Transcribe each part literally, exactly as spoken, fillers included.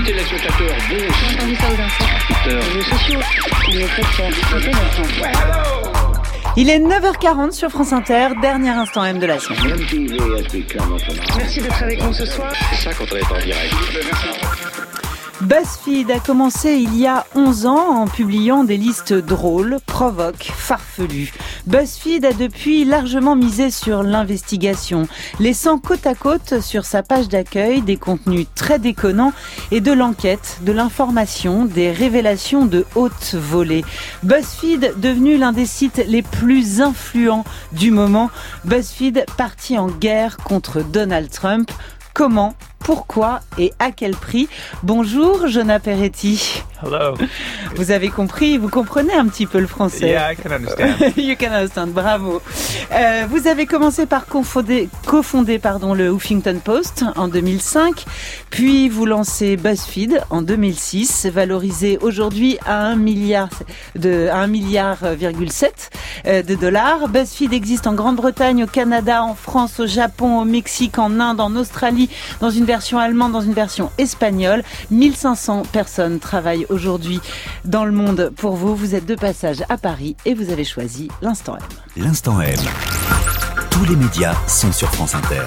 téléspectateurs, vous. J'ai entendu ça aux infos. Les réseaux sociaux. On est très fiers. C'était notre enfant. Il est neuf heures quarante sur France Inter, dernier instant M de la semaine. Merci d'être avec nous ce soir. C'est ça quand on est en direct. BuzzFeed a commencé il y a onze ans en publiant des listes drôles, provoques, farfelues. BuzzFeed a depuis largement misé sur l'investigation, laissant côte à côte sur sa page d'accueil des contenus très déconnants et de l'enquête, de l'information, des révélations de haute volée. BuzzFeed devenu l'un des sites les plus influents du moment. BuzzFeed parti en guerre contre Donald Trump. Comment, pourquoi et à quel prix? Bonjour, Jonah Peretti. Hello. Vous avez compris, vous comprenez un petit peu le français. Yeah, I can understand. You can understand, bravo. Euh, vous avez commencé par cofonder, cofonder pardon, le Huffington Post en deux mille cinq, puis vous lancez BuzzFeed en deux mille six, valorisé aujourd'hui à un milliard de un milliard virgule sept de dollars. BuzzFeed existe en Grande-Bretagne, au Canada, en France, au Japon, au Mexique, en Inde, en Australie, dans une version allemande, dans une version espagnole. mille cinq cents personnes travaillent aujourd'hui dans le monde pour vous. Vous êtes de passage à Paris et vous avez choisi l'Instant M. L'Instant M. Tous les médias sont sur France Inter.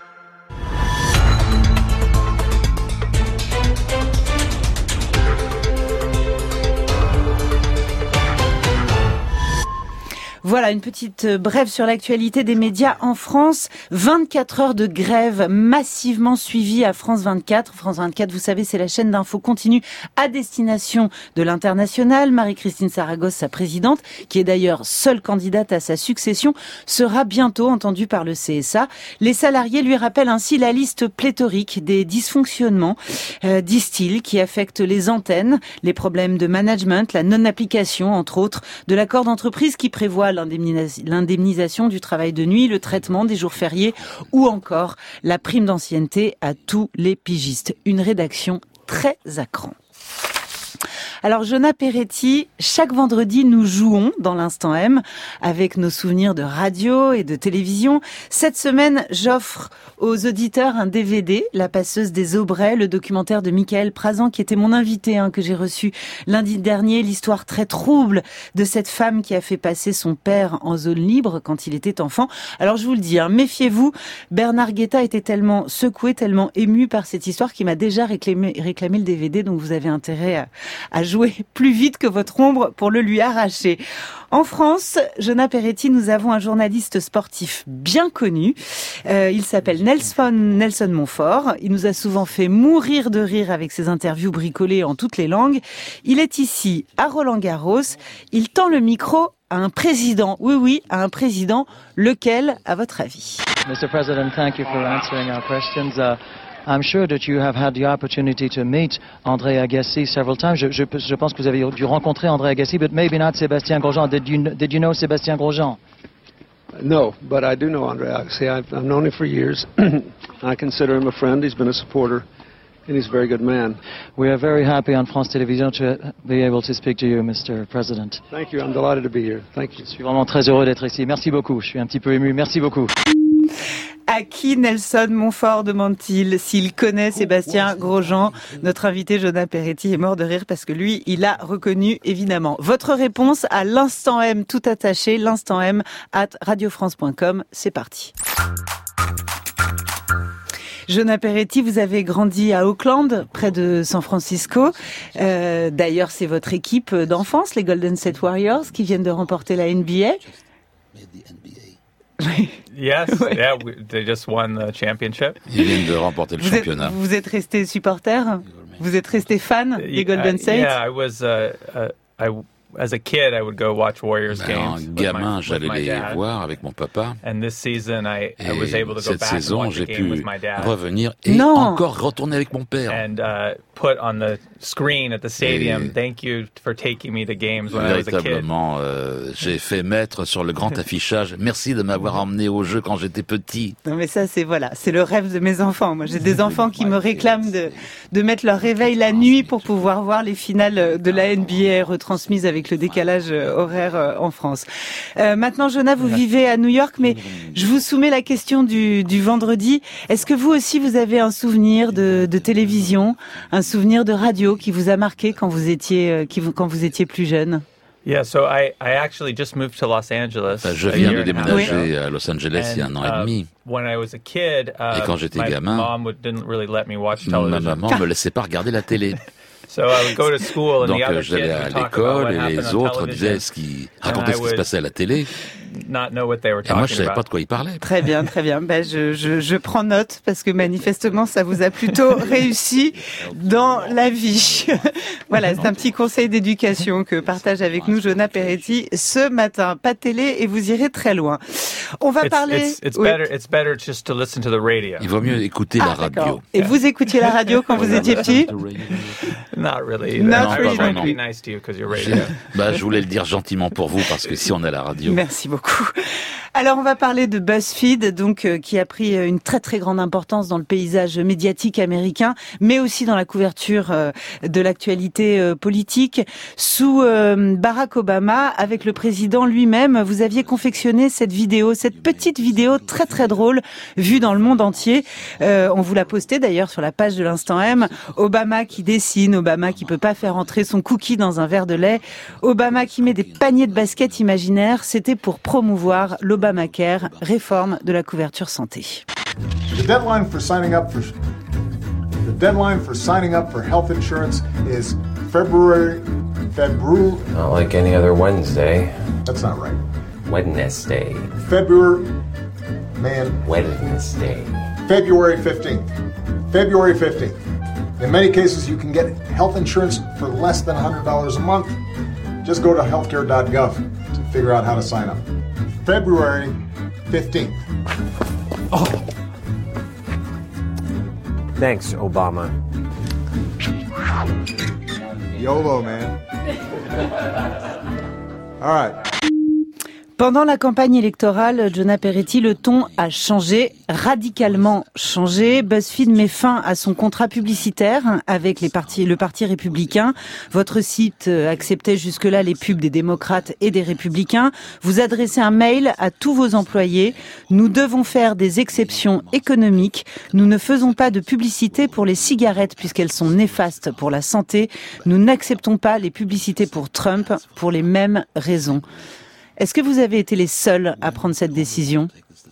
Voilà, une petite brève sur l'actualité des médias en France. vingt-quatre heures de grève massivement suivies à France vingt-quatre. France vingt-quatre, vous savez, c'est la chaîne d'info continue à destination de l'international. Marie-Christine Saragosse, sa présidente, qui est d'ailleurs seule candidate à sa succession, sera bientôt entendue par le C S A. Les salariés lui rappellent ainsi la liste pléthorique des dysfonctionnements, euh, disent-ils, qui affectent les antennes, les problèmes de management, la non-application, entre autres, de l'accord d'entreprise qui prévoit l'indemnisation du travail de nuit, le traitement des jours fériés ou encore la prime d'ancienneté à tous les pigistes. Une rédaction très à cran. Alors, Jonah Peretti, chaque vendredi, nous jouons dans l'Instant M avec nos souvenirs de radio et de télévision. Cette semaine, j'offre aux auditeurs un D V D, La passeuse des Aubrais, le documentaire de Michael Prazan, qui était mon invité, hein, que j'ai reçu lundi dernier. L'histoire très trouble de cette femme qui a fait passer son père en zone libre quand il était enfant. Alors, je vous le dis, hein, méfiez-vous. Bernard Guetta était tellement secoué, tellement ému par cette histoire qu'il m'a déjà réclamé, réclamé le D V D. Donc, vous avez intérêt à, à jouer plus vite que votre ombre pour le lui arracher. En France, Jonah Peretti, nous avons un journaliste sportif bien connu. Euh, il s'appelle Nelson, Nelson Montfort. Il nous a souvent fait mourir de rire avec ses interviews bricolées en toutes les langues. Il est ici à Roland-Garros. Il tend le micro à un président. Oui, oui, à un président. Lequel, à votre avis? Mister President, thank you for answering our questions. Uh... I'm sure that you have had the opportunity to meet André Agassi several times. Je, je, je pense que vous avez dû rencontrer André Agassi, but maybe not Sébastien Grosjean. Did you, did you know Sébastien Grosjean? No, but I do know André Agassi. I've, I've known him for years. I consider him a friend. He's been a supporter, and he's a very good man. We are very happy on France Télévisions to be able to speak to you, Mister President. Thank you. I'm delighted to be here. Thank you. Je suis vraiment très heureux d'être ici. Merci beaucoup. Je suis un petit peu ému. Merci beaucoup. À qui Nelson Montfort demande-t-il s'il connaît Sébastien Grosjean? Notre invité Jonah Peretti est mort de rire parce que lui, il a reconnu évidemment. Votre réponse à l'Instant M tout attaché, l'instant M at radiofrance point com. C'est parti. Jonah Peretti, vous avez grandi à Oakland, près de San Francisco. Euh, d'ailleurs, c'est votre équipe d'enfance, les Golden State Warriors, qui viennent de remporter la N B A. Yes, ouais. yeah, we, they just won the championship. Ils viennent de remporter le vous championnat. Êtes, vous êtes resté supporter? Vous êtes resté fan des Golden State? Uh, yeah, I was. Uh, uh, I as a kid, I would go watch Warriors Ben, games. en gamin, with my, j'allais with my les dad. voir avec mon papa. And this season, I, I Et was able to go cette back and saison, watch j'ai a game with pu my dad. revenir et Non. encore retourner avec mon père. And uh, put on the screen at the stadium, Et thank you for taking me to games when I was a kid. Véritablement, euh, j'ai fait mettre sur le grand affichage. Merci de m'avoir emmené au jeu quand j'étais petit. Non mais ça c'est voilà, c'est le rêve de mes enfants. Moi j'ai des enfants qui me réclament de de mettre leur réveil la nuit pour pouvoir voir les finales de la N B A retransmises avec avec le décalage horaire en France. Euh, maintenant, Jonah, vous vivez à New York, mais je vous soumets la question du, du vendredi. Est-ce que vous aussi, vous avez un souvenir de, de télévision, un souvenir de radio qui vous a marqué quand vous étiez, qui vous, quand vous étiez plus jeune? Yeah, so I, I actually just moved to Los Angeles. Enfin, je viens de déménager à Los Angeles il y a un an et demi. When I was a kid, uh, et quand j'étais my gamin, mom would, didn't really let me watch ma television. maman me laissait pas regarder la télé. So I would go to school and Donc the other j'allais kids à would talk about l'école what et happened les on autres disaient television. ce qui racontaient ce qui se passait à la télé. Not know what they were Et moi, je talking savais pas about. de quoi ils parlaient. Très bien, très bien. Ben, je, je, je prends note parce que manifestement, ça vous a plutôt réussi dans la vie. Voilà, c'est un petit conseil d'éducation que partage avec nous Jonah Peretti ce matin. Pas de télé et vous irez très loin. On va It's, parler... it's, it's Oui. better, it's better just to listen to the radio. Il vaut mieux écouter Ah, la radio. d'accord. Et vous écoutiez la radio quand vous étiez petit? Not really. Not I really, was trying non to be plus. nice to you because you're Je, radio. bah, je voulais le dire gentiment pour vous parce que si on est à la radio. Merci beaucoup. Alors, on va parler de BuzzFeed, donc euh, qui a pris une très très grande importance dans le paysage médiatique américain, mais aussi dans la couverture euh, de l'actualité euh, politique. Sous euh, Barack Obama, avec le président lui-même, vous aviez confectionné cette vidéo, cette petite vidéo très très drôle, vue dans le monde entier. Euh, on vous l'a postée d'ailleurs sur la page de l'Instant M. Obama qui dessine, Obama qui peut pas faire entrer son cookie dans un verre de lait, Obama qui met des paniers de basket imaginaires. C'était pour promouvoir l'Obamacare, réforme de la couverture santé. The deadline for signing up for the deadline for signing up for health insurance is February February. Not like any other Wednesday. That's not right. Wednesday. February, man. Wednesday. February fifteenth. February fifteenth. In many cases, you can get health insurance for less than one hundred dollars a month. Just go to healthcare dot gov to figure out how to sign up. February fifteenth. Oh. Thanks, Obama. YOLO, man. All right. Pendant la campagne électorale, Jonah Peretti, le ton a changé, radicalement changé. BuzzFeed met fin à son contrat publicitaire avec les partis, le Parti républicain. Votre site acceptait jusque-là les pubs des démocrates et des républicains. Vous adressez un mail à tous vos employés. Nous devons faire des exceptions économiques. Nous ne faisons pas de publicité pour les cigarettes puisqu'elles sont néfastes pour la santé. Nous n'acceptons pas les publicités pour Trump pour les mêmes raisons. Est-ce que vous avez été les seuls à prendre cette décision?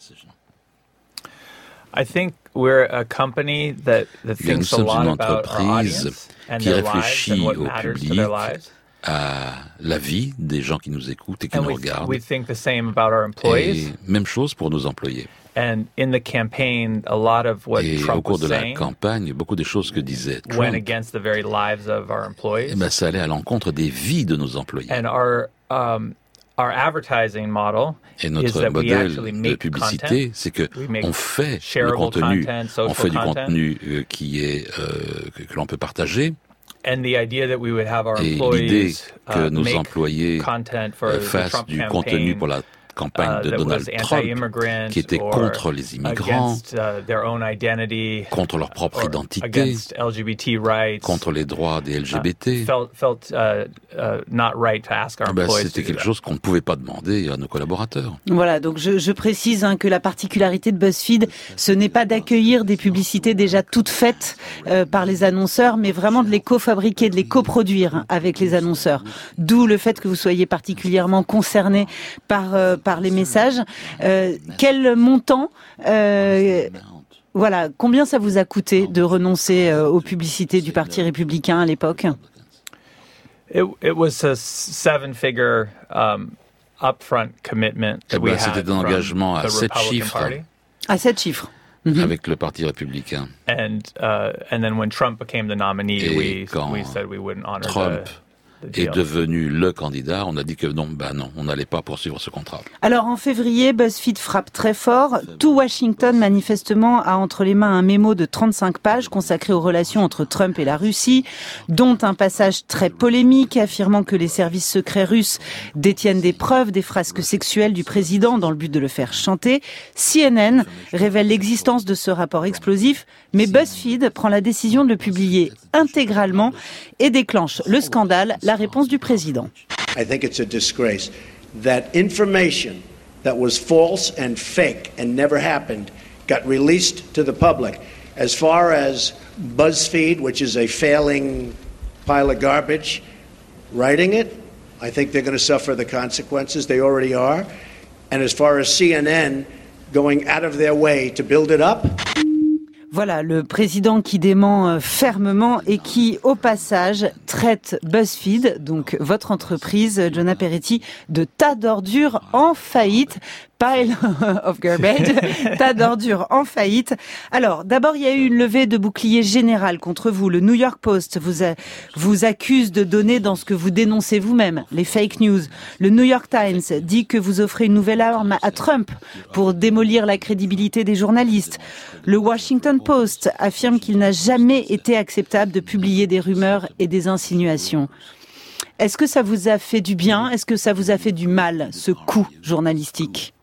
I think we're a company that, that Bien, nous thinks a sommes lot une about our entreprise audience and qui their lives réfléchit and what au matters to public, their lives. à la vie des gens qui nous écoutent et qui And nous we, regardent. we think the same about our employees. Et même chose pour nos employés. And in the campaign, a lot of what Et au Trump cours was de la saying campagne, beaucoup de choses que disait went Trump, against the very lives of our employees. eh ben, ça allait à l'encontre des vies de nos employés. And our um, our advertising model Et is notre that we modèle actually de make publicité, content. c'est que We make on fait le shareable contenu, content, on social fait du content. contenu euh, qui est euh, que, que l'on peut partager. And the idea that we would have our Et l'idée employees que uh, nos make employés content for euh, the fassent Trump du campaign, contenu pour la campagne uh, de that Donald was Trump, anti-immigrant qui était or contre les immigrants, against, uh, their own identity, contre leur propre or identité, against L G B T rights, contre les droits des L G B T. uh, felt felt uh, uh, not right to ask our Ah ben, employees to c'était do quelque that. chose qu'on ne pouvait pas demander à nos collaborateurs. Voilà, donc je, je précise hein, que la particularité de BuzzFeed, ce n'est pas d'accueillir des publicités déjà toutes faites euh, par les annonceurs, mais vraiment de les cofabriquer, de les coproduire hein, avec les annonceurs. D'où le fait que vous soyez particulièrement concernés par euh, par les messages. Euh, quel montant euh, voilà, combien ça vous a coûté de renoncer euh, aux publicités du Parti républicain à l'époque? It, it was a seven-figure um, upfront commitment that Eh we ben, c'était had un from engagement à the sept Republican chiffres. Party. À sept chiffres. Mhm. Avec le Parti républicain. And uh, and then when Trump became the nominee, Et we quand we said we wouldn't honor Trump the, the est deal. devenu le candidat, on a dit que non, ben non, on n'allait pas poursuivre ce contrat. Alors en février, BuzzFeed frappe très fort. Tout Washington, manifestement, a entre les mains un mémo de trente-cinq pages consacré aux relations entre Trump et la Russie, dont un passage très polémique affirmant que les services secrets russes détiennent des preuves des frasques sexuelles du président dans le but de le faire chanter. C N N révèle l'existence de ce rapport explosif, mais BuzzFeed prend la décision de le publier intégralement et déclenche le scandale, la réponse du président. I think it's a disgrace that information that was false and fake and never happened got released to the public. As far as BuzzFeed, which is a failing pile of garbage, writing it, I think they're going to suffer the consequences. They already are. And as far as C N N going out of their way to build it up. Voilà, le président qui dément fermement et qui, au passage, traite BuzzFeed, donc votre entreprise, Jonah Peretti, de tas d'ordures en faillite. Pile of garbage, tas d'ordures en faillite. Alors, d'abord, il y a eu une levée de bouclier générale contre vous. Le New York Post vous, a, vous accuse de donner dans ce que vous dénoncez vous-même, les fake news. Le New York Times dit que vous offrez une nouvelle arme à Trump pour démolir la crédibilité des journalistes. Le Washington Post affirme qu'il n'a jamais été acceptable de publier des rumeurs et des insinuations. Est-ce que ça vous a fait du bien? Est-ce que ça vous a fait du mal, ce coup journalistique?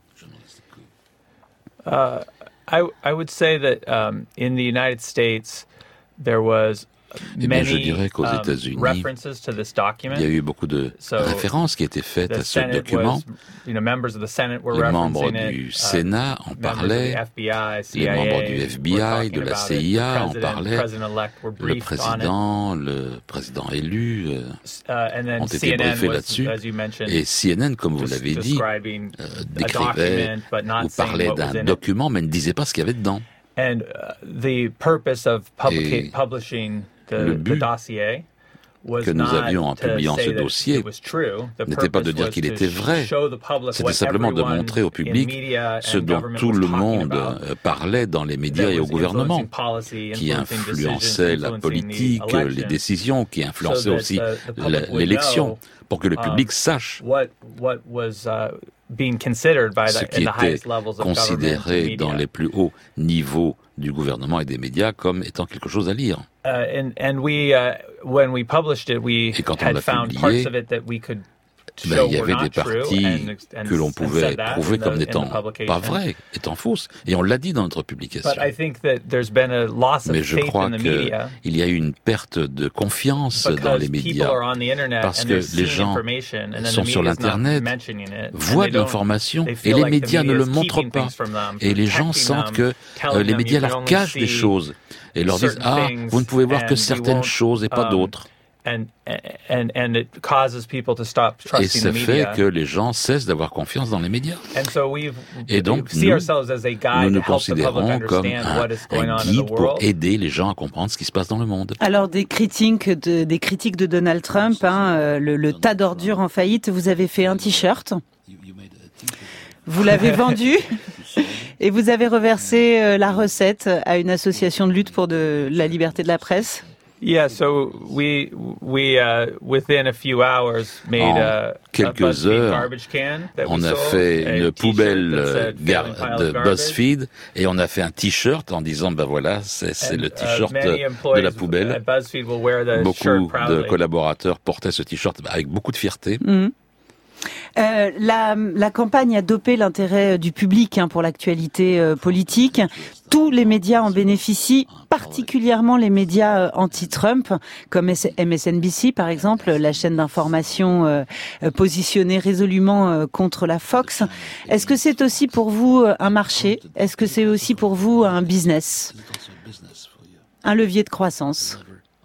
Uh, I I would say that um, in the United States there was Eh bien, je dirais qu'aux États-Unis, il y a eu beaucoup de références qui étaient faites à ce document. Les membres du Sénat en parlaient, les membres du F B I, de la C I A en parlaient, le président, le président élu euh, ont été briefés là-dessus. Et C N N, comme vous l'avez dit, euh, décrivait ou parlait d'un document, mais ne disait pas ce qu'il y avait dedans. And uh, the purpose of publica- publishing the, the dossier was que nous avions en publiant ce dossier n'était pas de dire qu'il était vrai, c'était simplement de montrer au public ce dont tout le monde parlait dans les médias et au gouvernement, qui influençait la politique, les décisions, qui influençait aussi l'élection, pour que le public sache ce qui était considéré dans les plus hauts niveaux du gouvernement et des médias comme étant quelque chose à lire. Uh, and, and we, uh, when we published it, we et quand on had l'a found publié, parts of it that we could ben, il y avait des parties que l'on pouvait prouver comme n'étant pas vraies, étant fausses. Et on l'a dit dans notre publication. Mais je crois qu'il y a eu une perte de confiance dans les médias parce que les gens sont sur l'Internet, voient de l'information et les médias ne le montrent pas. Et les gens sentent que euh, les médias leur cachent des choses et leur disent « Ah, vous ne pouvez voir que certaines choses et pas d'autres ». And, and, and it causes people to stop Et trusting ça the fait media. que les gens cessent d'avoir confiance dans les médias. And so we've, Et donc, we see nous, ourselves as a guide nous nous to help the public considérons comme understand un, what is going un on in guide the pour world. aider les gens à comprendre ce qui se passe dans le monde. Alors, des critiques de, des critiques de Donald Trump, hein, euh, le, le tas d'ordures en faillite, vous avez fait un t-shirt, vous l'avez vendu et vous avez reversé euh, la recette à une association de lutte pour de, la liberté de la presse. Yeah, so we we uh, within a few hours made En a, quelques a BuzzFeed heures, garbage can that on we a sold, fait a une t-shirt poubelle that euh, said gar- "Failing pile de of garbage." BuzzFeed et on a fait un t-shirt en disant ben voilà c'est, c'est And, le t-shirt uh, many de la employees poubelle. at BuzzFeed will wear the Beaucoup shirt de proudly. collaborateurs portaient ce t-shirt avec beaucoup de fierté. Mmh. Euh, la, la campagne a dopé l'intérêt du public hein, pour l'actualité euh, politique. Tous les médias en bénéficient, particulièrement les médias euh, anti-Trump, comme M S N B C par exemple, la chaîne d'information euh, positionnée résolument euh, contre la Fox. Est-ce que c'est aussi pour vous un marché? Est-ce que c'est aussi pour vous un business? Un levier de croissance?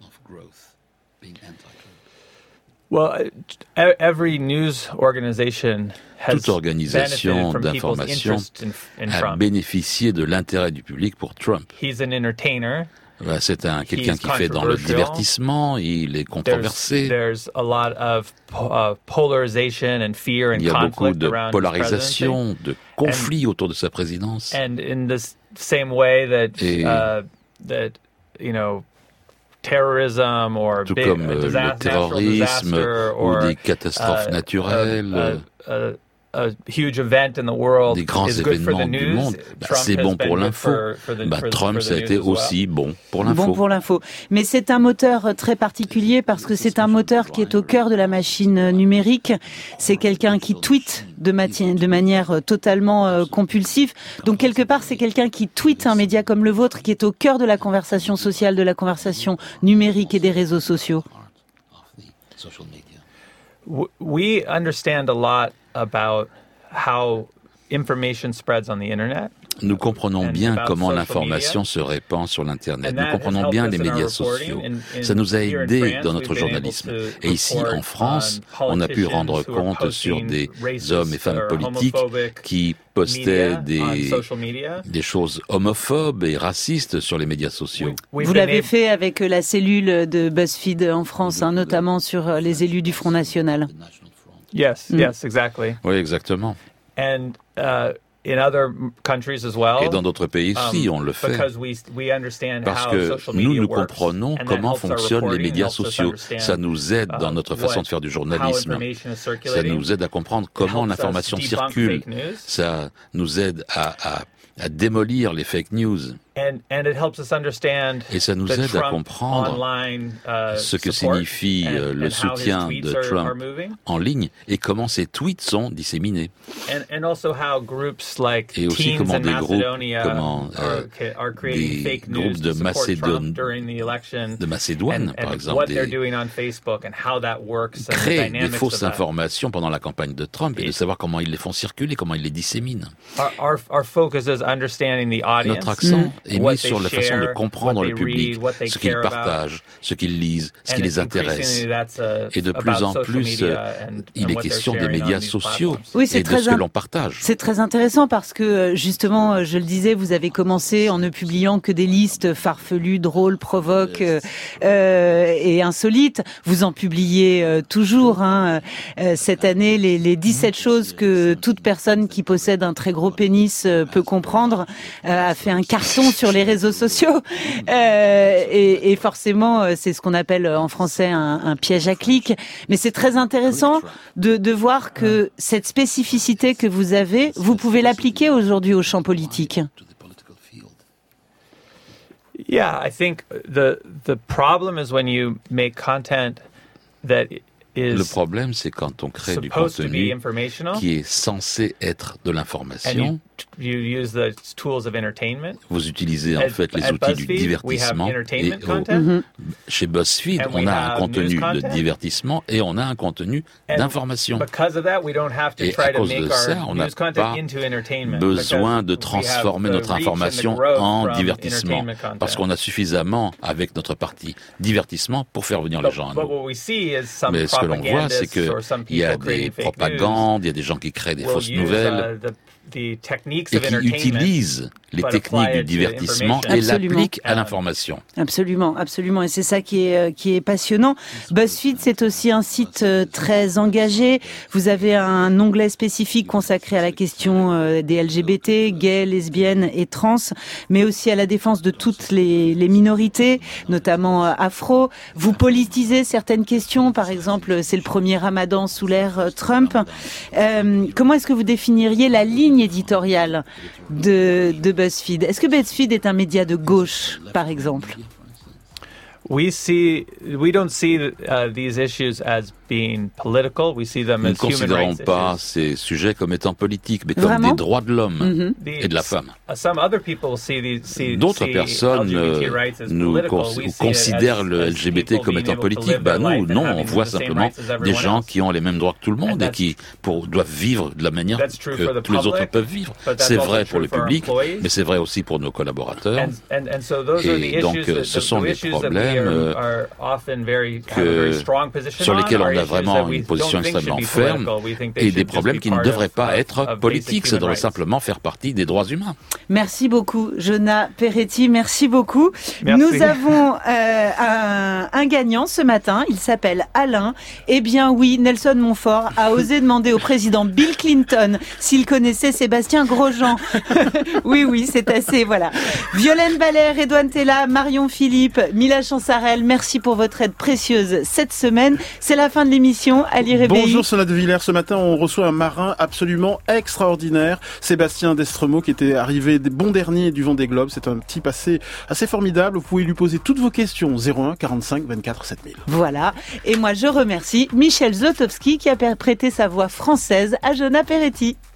Well, every news organization has Toute organisation d'information a bénéficié de l'intérêt du public pour Trump. He's an entertainer. C'est un, quelqu'un qui fait dans le divertissement, il est controversé. There's, there's a lot of uh, polarization and fear and il y a beaucoup conflict de around polarisation, de conflits autour de sa présidence. And in the same way that, Et, uh, that you know, terrorism or tout big, comme uh, le disaster, terrorisme or, ou des catastrophes uh, naturelles, uh, uh, uh, a huge event in the world des grands is good for the événements du news. monde, bah, Trump c'est has bon been pour good l'info. for- for the- Bah, for the- Trump, for the ça a news été as well. aussi bon pour l'info. Bon pour l'info. Mais c'est un moteur très particulier parce que c'est un moteur qui est au cœur de la machine numérique. C'est quelqu'un qui tweet de, mati- de manière totalement euh, compulsive. Donc quelque part, c'est quelqu'un qui tweet un média comme le vôtre qui est au cœur de la conversation sociale, de la conversation numérique et des réseaux sociaux. We understand a lot about how information spreads on the internet. Nous comprenons bien comment l'information se répand sur l'Internet. Nous comprenons bien les médias sociaux. Ça nous a aidés dans notre journalisme. Et ici, en France, on a pu rendre compte sur des hommes et femmes politiques qui postaient des, des choses homophobes et racistes sur les médias sociaux. Vous l'avez fait avec la cellule de BuzzFeed en France, hein, notamment sur les élus du Front National. Yes, mm. yes, exactly. Oui, exactement. And, uh, In other countries as well, et dans d'autres pays aussi, on le fait. Parce que nous, nous comprenons comment fonctionnent les médias sociaux. Ça nous aide dans notre façon de faire du journalisme. Ça nous aide à comprendre comment l'information circule. Ça nous aide à, à, à démolir les fake news. Et ça nous aide à comprendre ce que signifie le soutien de Trump en ligne et comment ces tweets sont disséminés. Et aussi comment des groupes, comment euh, des groupes de Macédoine, de Macédoine, par exemple, des, créent des fausses informations pendant la campagne de Trump et de savoir comment ils les font circuler, comment ils les disséminent. Notre accent est mis sur la façon de comprendre le public, ce qu'ils partagent, ce qu'ils lisent, ce qui les intéresse. Et de plus en plus, il est question des médias sociaux oui, et de ce que l'on partage. C'est très intéressant parce que, justement, je le disais, vous avez commencé en ne publiant que des listes farfelues, drôles, provoques euh, et insolites. Vous en publiez euh, toujours. Hein. Euh, cette année, les, les dix-sept choses que toute personne qui possède un très gros pénis euh, peut comprendre euh, a fait un carton sur les réseaux sociaux. Euh, et, et forcément, c'est ce qu'on appelle en français un, un piège à clics. Mais c'est très intéressant de, de voir que cette spécificité que vous avez, vous pouvez l'appliquer aujourd'hui au champ politique. Yeah, I think the the problem is when you make content that Le problème, c'est quand on crée du contenu qui est censé être de l'information. Vous utilisez en fait les outils du divertissement. Et au, mm-hmm. Chez BuzzFeed, on a un contenu de divertissement et on a un contenu d'information. Et à cause de ça, on n'a pas besoin de transformer notre information en divertissement. Parce qu'on a suffisamment avec notre partie divertissement pour faire venir les gens à nous. Mais ce que l'on voit, c'est qu'il y a des propagandes, il y a des gens qui créent des fausses nouvelles et qui utilisent les techniques du divertissement et l'appliquent à l'information. Absolument, absolument. Et c'est ça qui est, qui est passionnant. BuzzFeed, c'est aussi un site très engagé. Vous avez un onglet spécifique consacré à la question des L G B T, gays, lesbiennes et trans, mais aussi à la défense de toutes les, les minorités, notamment afro. Vous politisez certaines questions. Par exemple, c'est le premier ramadan sous l'ère Trump. Euh, comment est-ce que vous définiriez la ligne éditoriale de, de BuzzFeed? Est-ce que BuzzFeed est un média de gauche, par exemple? We see, we don't see uh, these issues as being political. We see them Nous as ne considérons human rights pas issues. ces sujets comme étant politiques, mais comme Vraiment? des droits de l'homme Mm-hmm. et de la femme. Some other people see these, see, D'autres see personnes L G B T euh, rights as nous political. cons- We see it considèrent as- le as L G B T people comme being étant able to politique. live Bah their nous, life and non, on having voit the same simplement rights as des everyone gens else. qui ont les mêmes droits que tout le monde And et qui pour, doivent vivre de la manière That's true for que the tous les autres public, peuvent vivre. but that's C'est also vrai pour true le for our public, employees. mais c'est vrai aussi pour nos collaborateurs. And, and, and so those are the Et donc, issues that- ce sont the les issues that we problèmes are- are often very- have a very strong position sur on, lesquels are on a issues vraiment that we une don't position think should extrêmement be ferme political. We think they et should des just problèmes be qui ne part devraient of- pas of- être of politiques, basic ça human devrait rights. simplement faire partie des droits humains. Merci beaucoup, Jonah Peretti. Merci beaucoup. Merci. Nous avons euh, un, un gagnant ce matin. Il s'appelle Alain. Eh bien oui, Nelson Montfort a osé demander au président Bill Clinton s'il connaissait Sébastien Grosjean. oui, oui, c'est assez, voilà. Violaine Valère, Edouane Tella, Marion Philippe, Mila Chansarel, merci pour votre aide précieuse cette semaine. C'est la fin de l'émission. Ali Rébéi. Bonjour Sonia De Villers. Ce matin, on reçoit un marin absolument extraordinaire, Sébastien Destremaux, qui était arrivé des bons derniers du Vendée Globe. C'est un type assez, assez formidable. Vous pouvez lui poser toutes vos questions. zéro un quarante-cinq vingt-quatre sept mille. Voilà. Et moi, je remercie Michel Zlotowski qui a prêté sa voix française à Jonah Peretti.